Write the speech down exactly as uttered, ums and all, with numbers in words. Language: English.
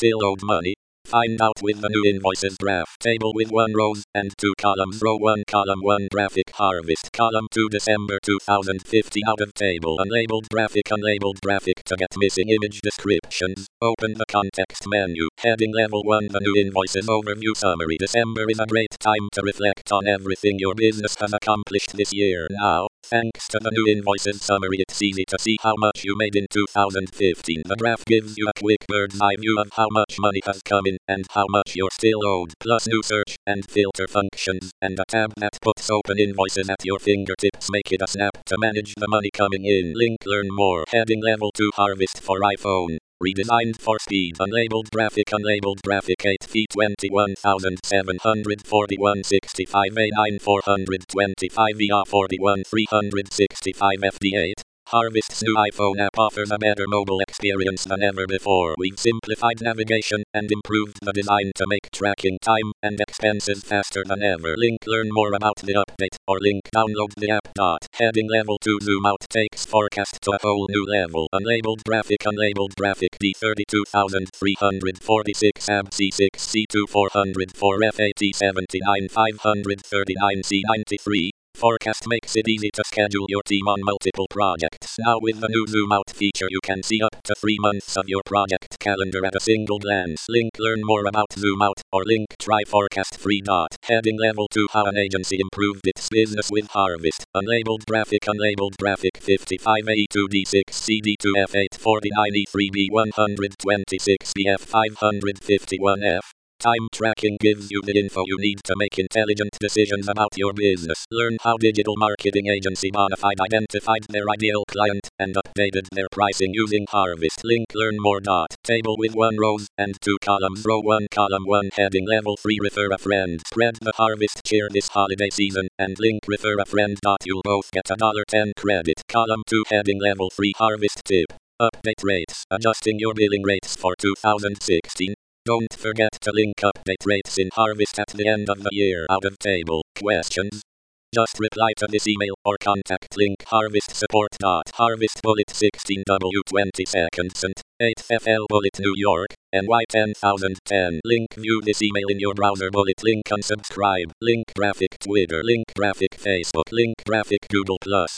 still owed money? Find out with the new invoices graph table with one rows and two columns. Row one, column one, graphic harvest. Column two, December two thousand fifteen. Out of table unlabeled graphic, unlabeled graphic. To get missing image descriptions, open the context menu. Heading level one, the new invoices overview summary. December is a great time to reflect on everything your business has accomplished this year. Now, thanks to the new invoices summary, it's easy to see how much you made in two thousand fifteen. The graph gives you a quick bird's eye view of how much money has come in and how much you're still owed, plus new search and filter functions, and a tab that puts open invoices at your fingertips. Make it a snap to manage the money coming in. Link learn more. Heading level two, harvest for iPhone. Redesigned for speed. Unlabeled graphic. Unlabeled graphic. eight feet twenty-one thousand seven hundred forty-one sixty-five A nine four hundred twenty-five E R forty-one three hundred sixty-five F D eight. Harvest's new iPhone app offers a better mobile experience than ever before. We've simplified navigation and improved the design to make tracking time and expenses faster than ever. Link learn more about the update, or link download the app. Dot. Heading level two, zoom out takes forecast to a whole new level. Unlabeled graphic. Unlabeled graphic. D thirty-two thousand three hundred forty-six A B C six C two four hundred four F A T seventy-nine five hundred thirty-nine C ninety-three. Forecast makes it easy to schedule your team on multiple projects. Now with the new zoom out feature, you can see up to three months of your project calendar at a single glance. Link learn more about zoom out, or link try forecast free. Dot. Heading level two, how an agency improved its business with Harvest. Unlabeled graphic. Unlabeled graphic. fifty-five A E two D six C D two F eight forty-nine E three B one twenty-six B F five fifty-one F. Time tracking gives you the info you need to make intelligent decisions about your business. Learn how digital marketing agency Bonafide identified their ideal client and updated their pricing using Harvest. Link learn more. Dot. Table with one rows and two columns. Row one, column one. Heading level three, refer a friend. Spread the Harvest cheer this holiday season and link refer a friend. Dot. You'll both get a dollar ten credit. Column two, heading level three, Harvest tip. Update rates. Adjusting your billing rates for two thousand sixteen. Don't forget to link update rates in Harvest at the end of the year. Out of table. Questions? Just reply to this email or contact link Harvest support. Harvest bullet sixteen W twenty-second cent, eight F L bullet New York, N Y ten thousand ten. Link view this email in your browser. Bullet link unsubscribe. Link graphic Twitter. Link graphic Facebook. Link graphic Google Plus.